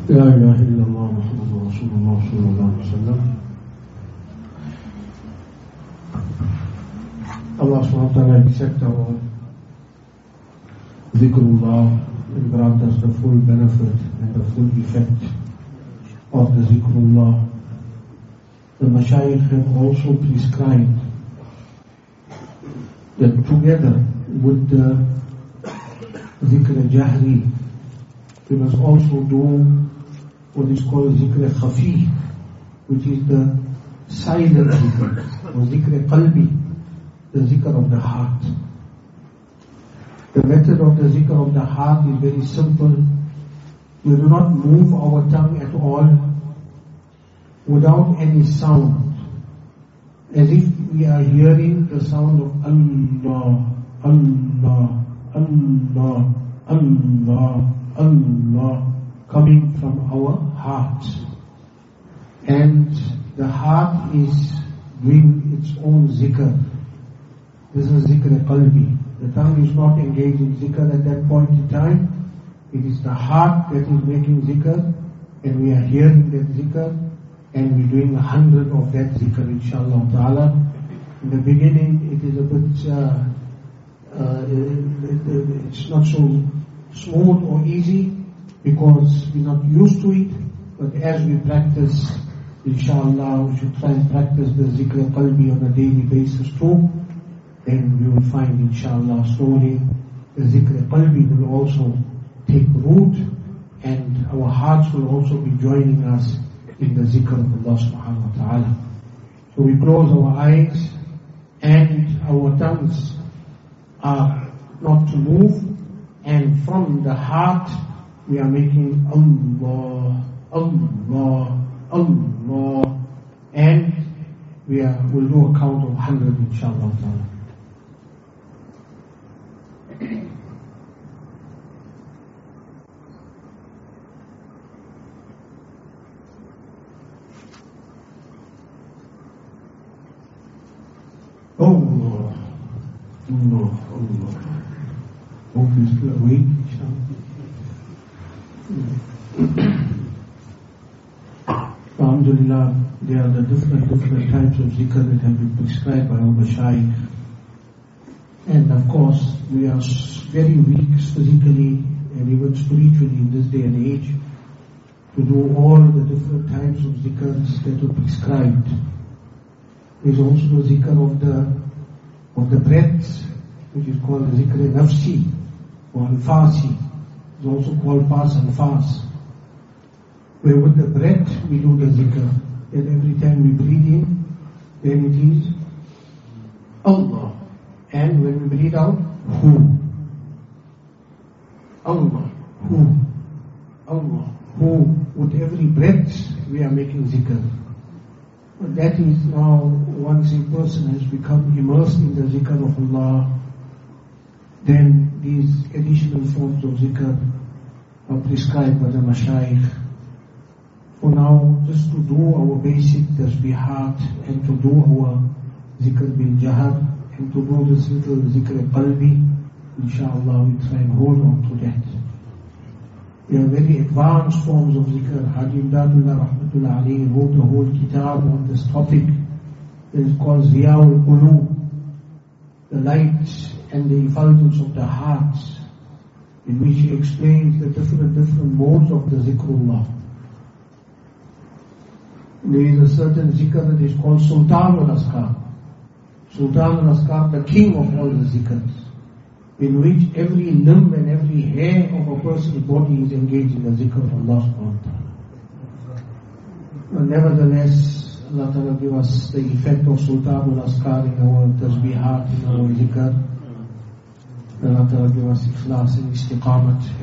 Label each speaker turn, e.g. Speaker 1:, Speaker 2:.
Speaker 1: لا إله إلا الله محمد رسول الله صلى الله عليه وسلم. Allah subhanahu wa ta'ala accept our zikrullah and grant us the full benefit and the full effect of the zikrullah. The mashayikh have also prescribed that together with the zikr jahri, we must also do what is called zikr khafi, which is the silent zikr, or zikr qalbi, the zikr of the heart. The method of the zikr of the heart is very simple. We do not move our tongue at all without any sound, as if we are hearing the sound of Allah, Allah, Allah, Allah, Allah coming from our heart. And the heart is doing its own zikr. This is zikr qalbi. The tongue is not engaged in zikr at that point in time. It is the heart that is making zikr, and we are hearing that zikr, and we're doing 100 of that zikr, inshallah ta'ala. In the beginning, it is a bit, it's not so smooth or easy, because we're not used to it. But as we practice, inshallah, we should try and practice the zikr qalbi on a daily basis too. Then we will find, inshallah, slowly the zikr qalbi will also take root, and our hearts will also be joining us in the zikr of Allah subhanahu wa ta'ala. So we close our eyes, and our tongues are not to move, and from the heart we are making Allah, Allah, Allah, and we'll do a count of 100, inshallah ta'ala. Allah, Allah, Allah. Hope you still awake, inshallah. Alhamdulillah, there are the different types of zikr that have been prescribed by our mashayikh. And of course, we are very weak physically and even spiritually in this day and age to do all the different types of zikrs that are prescribed. There is also the zikr of the breath, which is called the zikr nafsi or al-fasi. It's also called fas and fas, where with the breath we do the zikr. And every time we breathe in, then it is Allah. And when we breathe out, Hu. Allah, Hu. Allah, Hu. With every breath we are making zikr. But that is now, once a person has become immersed in the zikr of Allah, then these additional forms of zikr are prescribed by the mashayikh. For now, just to do our basic tasbihat and to do our zikr bil jahar and to do this little zikr qalbi, inshallah we try and hold on to that. There are very advanced forms of zikr. Haji Imdadullah Rahmatullah alayhi wrote a whole kitab on this topic. It is called Ziya'ul Qulub, the light and the effulgence of the hearts, in which he explains the different modes of the zikrullah. There is a certain zikr that is called Sultan al-Askar. Sultan al-Askar, the king of all the zikrs, in which every limb and every hair of a person's body is engaged in the zikr of Allah subhanahu wa ta'ala. But nevertheless, Allah ta'ala give us the effect of Sultan al-Askar in our tasbihat, in our zikr. Allah ta'ala give us ikhlas and istiqamat.